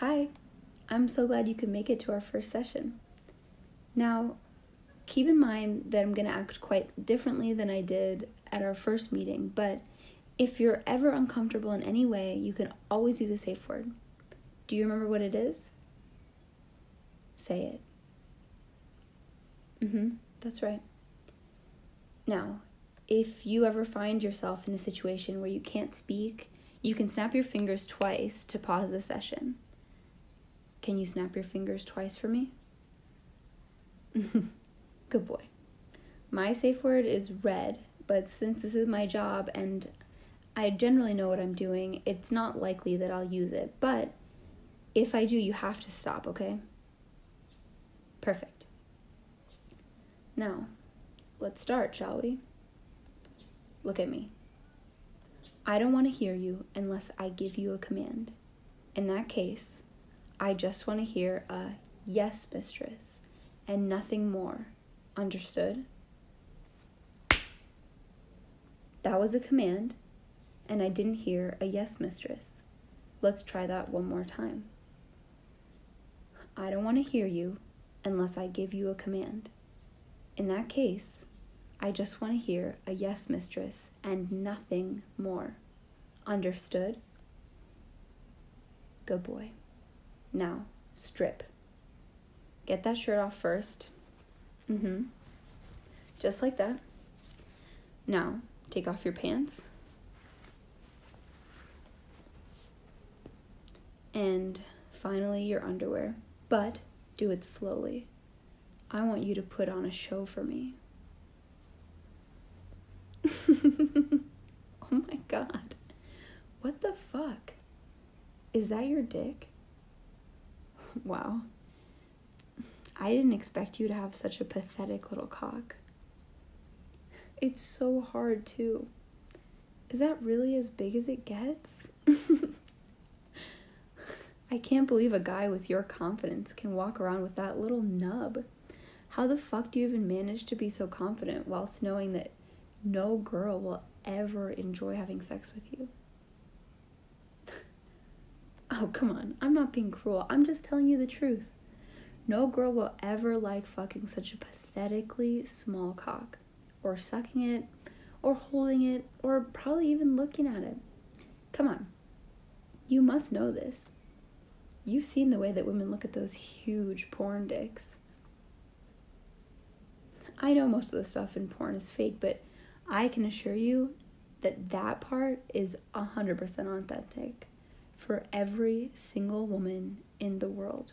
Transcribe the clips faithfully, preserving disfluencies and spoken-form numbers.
Hi, I'm so glad you could make it to our first session. Now, keep in mind that I'm going to act quite differently than I did at our first meeting, but if you're ever uncomfortable in any way, you can always use a safe word. Do you remember what it is? Say it. Mm-hmm, that's right. Now, if you ever find yourself in a situation where you can't speak, you can snap your fingers twice to pause the session. Can you snap your fingers twice for me? Good boy. My safe word is red, but since this is my job and I generally know what I'm doing, it's not likely that I'll use it. But if I do, you have to stop, okay? Perfect. Now, let's start, shall we? Look at me. I don't want to hear you unless I give you a command. In that case, I just want to hear a yes, mistress, and nothing more. Understood? That was a command, and I didn't hear a yes, mistress. Let's try that one more time. I don't want to hear you unless I give you a command. In that case, I just want to hear a yes, mistress, and nothing more. Understood? Good boy. Now, strip. Get that shirt off first. Mm-hmm. Just like that. Now, take off your pants. And finally, your underwear. But do it slowly. I want you to put on a show for me. Oh my God. What the fuck? Is that your dick? Wow. I didn't expect you to have such a pathetic little cock. It's so hard too. Is that really as big as it gets? I can't believe a guy with your confidence can walk around with that little nub. How the fuck do you even manage to be so confident whilst knowing that no girl will ever enjoy having sex with you? Oh, come on. I'm not being cruel. I'm just telling you the truth. No girl will ever like fucking such a pathetically small cock, or sucking it, or holding it, or probably even looking at it. Come on. You must know this. You've seen the way that women look at those huge porn dicks. I know most of the stuff in porn is fake, but I can assure you that that part is one hundred percent authentic for every single woman in the world.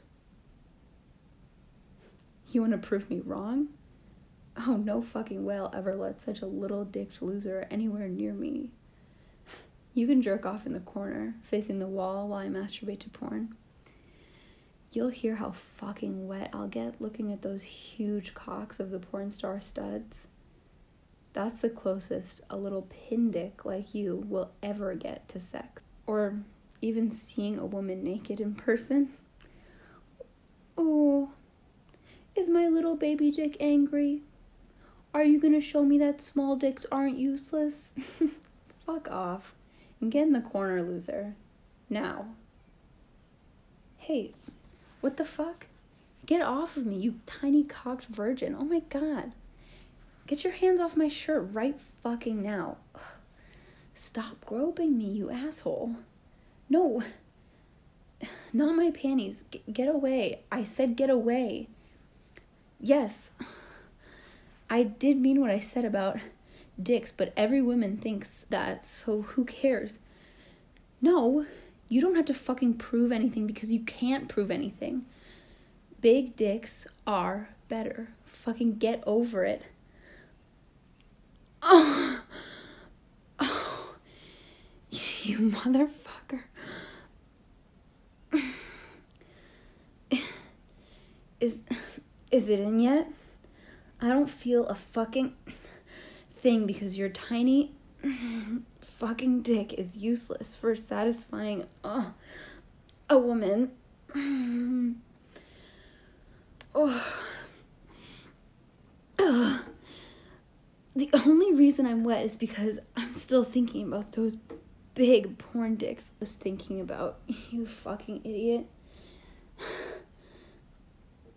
You want to prove me wrong? Oh, no fucking way I'll ever let such a little dicked loser anywhere near me. You can jerk off in the corner, facing the wall while I masturbate to porn. You'll hear how fucking wet I'll get looking at those huge cocks of the porn star studs. That's the closest a little pin dick like you will ever get to sex. Or even seeing a woman naked in person. Oh, is my little baby dick angry? Are you gonna show me that small dicks aren't useless? Fuck off. And get in the corner, loser. Now. Hey, what the fuck? Get off of me, you tiny cocked virgin. Oh my God. Get your hands off my shirt right fucking now. Ugh. Stop groping me, you asshole. No. Not my panties. G- get away. I said get away. Yes. I did mean what I said about dicks, but every woman thinks that, so who cares? No, you don't have to fucking prove anything because you can't prove anything. Big dicks are better. Fucking get over it. Oh, oh, you motherfucker. Is, is it in yet? I don't feel a fucking thing because your tiny fucking dick is useless for satisfying uh, a woman. Oh. Uh. The only reason I'm wet is because I'm still thinking about those big porn dicks I was thinking about, you fucking idiot.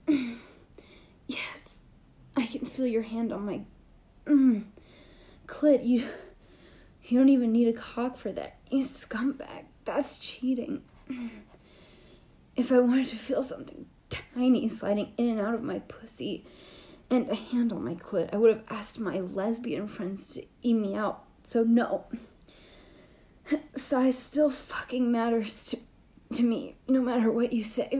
Yes, I can feel your hand on my mm, clit. You, you don't even need a cock for that, you scumbag. That's cheating. If I wanted to feel something tiny sliding in and out of my pussy and a hand on my clit, I would have asked my lesbian friends to eat me out. So no. Size still fucking matters to, to me, no matter what you say.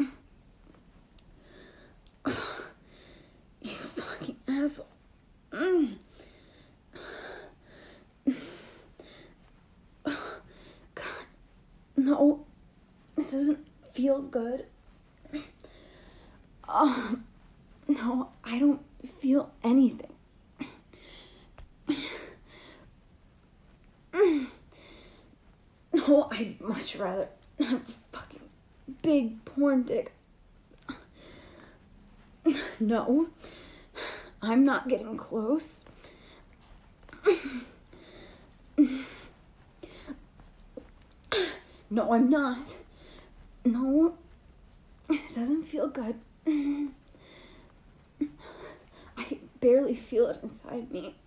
You fucking asshole. Mm. God, no, it doesn't feel good. Oh, no, I don't feel anything. No, I'd much rather have a fucking big porn dick. No, I'm not getting close. No, I'm not. No, it doesn't feel good. I barely feel it inside me.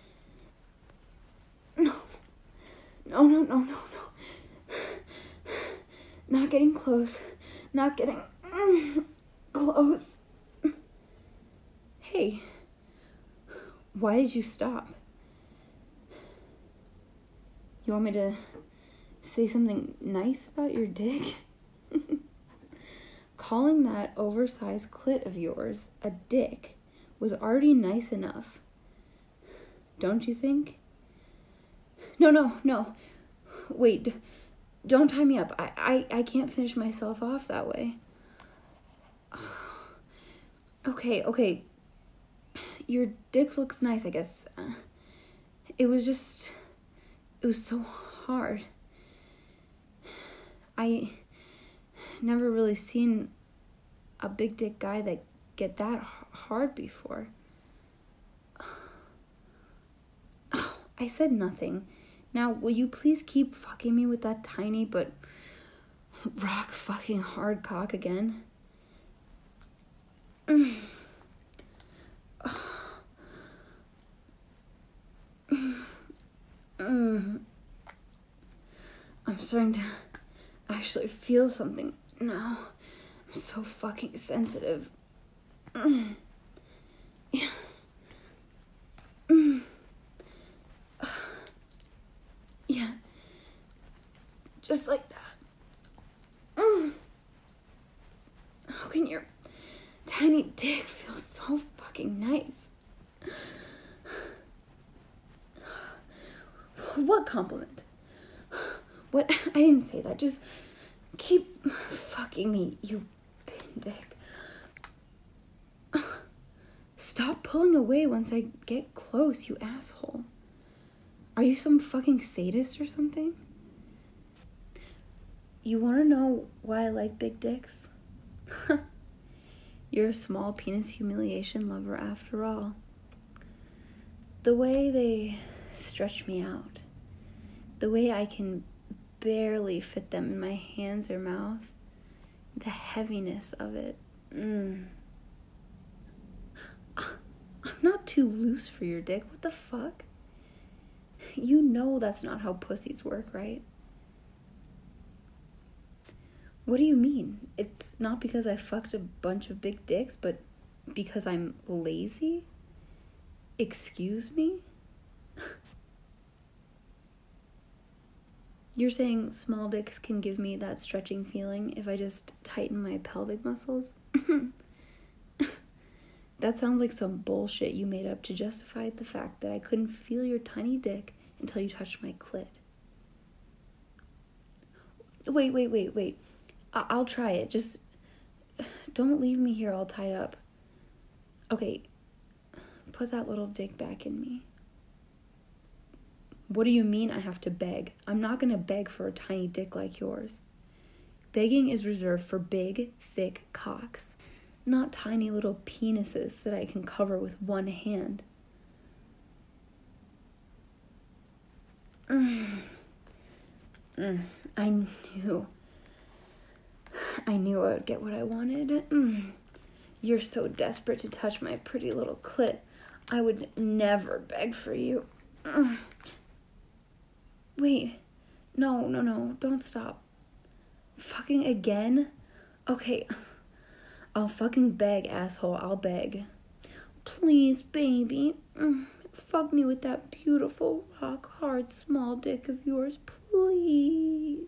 No, no, no, no, no, no. Not getting close. Not getting mm, close. Hey, why did you stop? You want me to say something nice about your dick? Calling that oversized clit of yours a dick was already nice enough. Don't you think? No, no, no. Wait, d- don't tie me up. I, I, I can't finish myself off that way. Okay, okay. Your dick looks nice, I guess. Uh, it was just... It was so hard. I never really seen a big dick guy that get that hard before. Oh, I said nothing. Now, will you please keep fucking me with that tiny but rock fucking hard cock again? Mm. Mm. I'm starting to actually feel something now. I'm so fucking sensitive. Mm. Yeah. Mm. Yeah. Just like that. Mm. How can your tiny dick feel so fucking nice? What compliment? What? I didn't say that. Just keep fucking me, you pin dick. Stop pulling away once I get close, you asshole. Are you some fucking sadist or something? You want to know why I like big dicks? You're a small penis humiliation lover after all. The way they stretch me out, the way I can barely fit them in my hands or mouth, the heaviness of it. Mm. I'm not too loose for your dick. What the fuck? You know that's not how pussies work, right? What do you mean? It's not because I fucked a bunch of big dicks, but because I'm lazy? Excuse me? You're saying small dicks can give me that stretching feeling if I just tighten my pelvic muscles? That sounds like some bullshit you made up to justify the fact that I couldn't feel your tiny dick until you touched my clit. Wait, wait, wait, wait. I- I'll try it. Just don't leave me here all tied up. Okay, put that little dick back in me. What do you mean I have to beg? I'm not gonna beg for a tiny dick like yours. Begging is reserved for big, thick cocks, not tiny little penises that I can cover with one hand. Mm. Mm. I knew. I knew I would get what I wanted. Mm. You're so desperate to touch my pretty little clit. I would never beg for you. Ugh. Wait. No, no, no. Don't stop. Fucking again? Okay. I'll fucking beg, asshole. I'll beg. Please, baby. Mm, fuck me with that beautiful, rock-hard, small dick of yours. Please.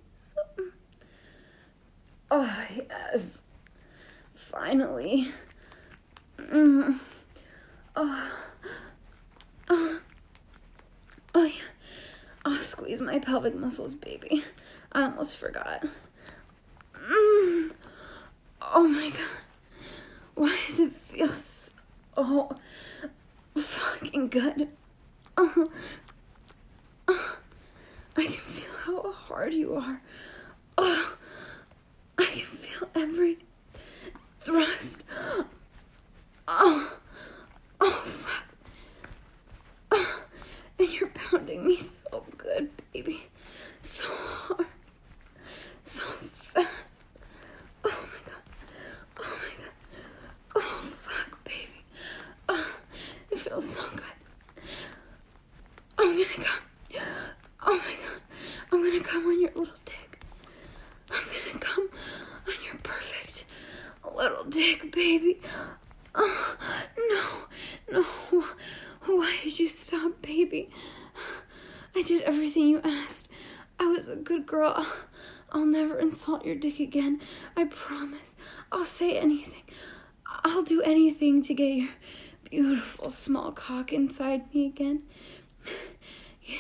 Oh, yes. Finally. Mm. Oh. Oh. Oh, yeah. I'll squeeze my pelvic muscles, baby. I almost forgot. Mm. Oh, my God. Why does it feel so fucking good? Oh. Oh. I can feel how hard you are. Oh. I can feel every thrust. Oh. Oh, fuck. Oh. And you're pounding me so good, baby. So hard. So fast. Oh, my God. Oh, my God. Oh, fuck, baby. Oh, it feels so good. I'm gonna come. Oh, my God. I'm gonna come on your little dick. I'm gonna come on your perfect little dick, baby. Oh, no. No. Why did you stop, baby? I did everything you asked. I was a good girl. I'll never insult your dick again. I promise. I'll say anything. I'll do anything to get your beautiful small cock inside me again. Yeah.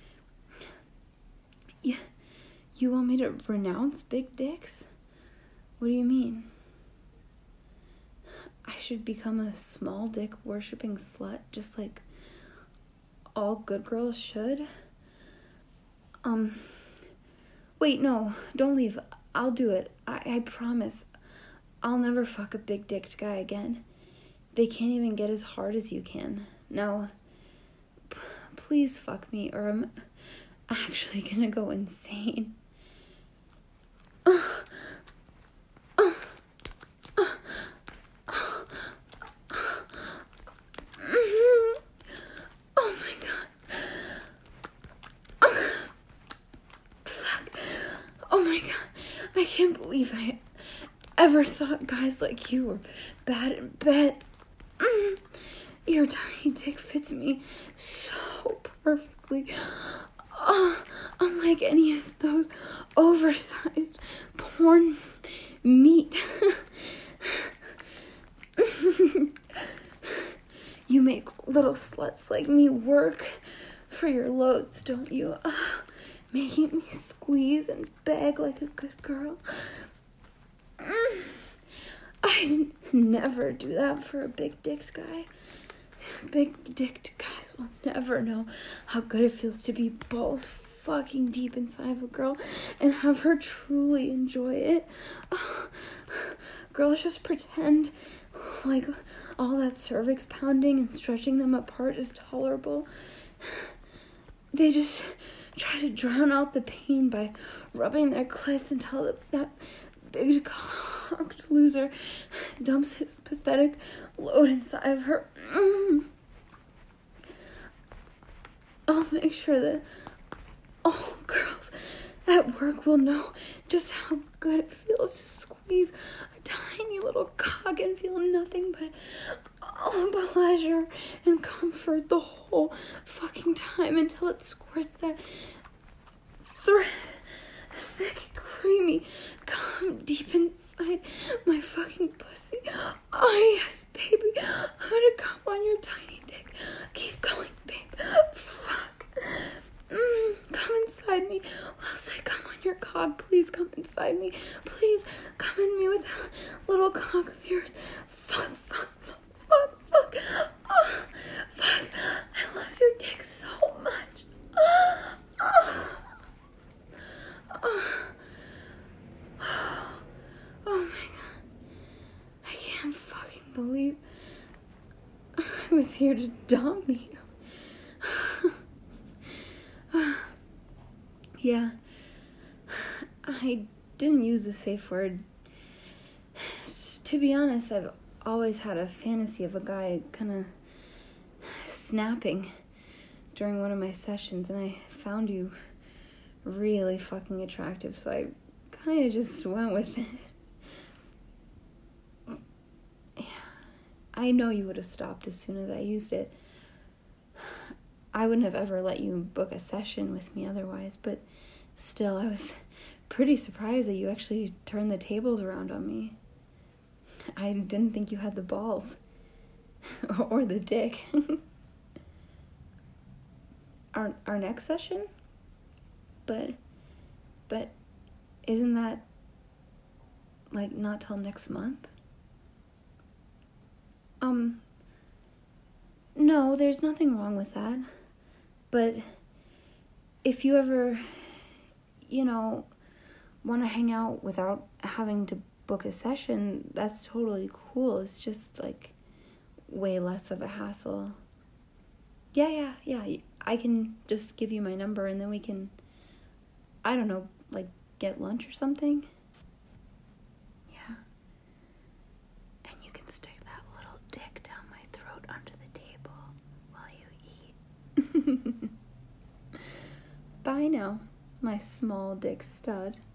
Yeah. You want me to renounce big dicks? What do you mean? I should become a small dick worshipping slut just like all good girls should? Um, wait, no, don't leave. I'll do it. I, I promise. I'll never fuck a big dicked guy again. They can't even get as hard as you can. Now, p- please fuck me or I'm actually gonna go insane. Uh, uh, uh, uh, mm-hmm. Oh my God. Uh, fuck. Oh my God. I can't believe I ever thought guys like you were bad in bed. Mm. Your tiny dick fits me so perfectly. Uh, unlike any of those oversized porn meat. You make little sluts like me work for your loads, don't you? Uh, making me squeeze and beg like a good girl. Mm. I'd never do that for a big-dicked guy. Big-dicked guys will never know how good it feels to be balls fucking deep inside of a girl and have her truly enjoy it. Uh, girls just pretend like all that cervix pounding and stretching them apart is tolerable. They just try to drown out the pain by rubbing their clits until the, that big cocked loser dumps his pathetic load inside of her. Mm. I'll make sure that all girls at work will know just how good it feels to squeeze a tiny little cock and feel nothing but all pleasure and comfort the whole fucking time until it squirts that th- thick, creamy cum deep inside my fucking pussy. Oh yes, baby, I'm gonna come on your tiny dick. Keep going, babe. Fuck. Mm, come inside me. Whilst I come on your cock, please come inside me. Please come in me with that little cock of yours. Fuck, fuck, fuck, fuck. Oh, fuck. I love your dick so much. Oh, oh, oh. Oh my God. I can't fucking believe I was here to dump you. Yeah, I didn't use the safe word. To be honest, I've always had a fantasy of a guy kind of snapping during one of my sessions, and I found you really fucking attractive, so I kind of just went with it. Yeah. I know you would have stopped as soon as I used it. I wouldn't have ever let you book a session with me otherwise, but still, I was pretty surprised that you actually turned the tables around on me. I didn't think you had the balls. Or the dick. our our next session? But, but, isn't that, like, not till next month? Um, no, there's nothing wrong with that. But if you ever, you know, want to hang out without having to book a session, that's totally cool. It's just, like, way less of a hassle. Yeah, yeah, yeah. I can just give you my number and then we can, I don't know, like, get lunch or something. Yeah. And you can stick that little dick down my throat under the table while you eat. Bye now, my small dick stud.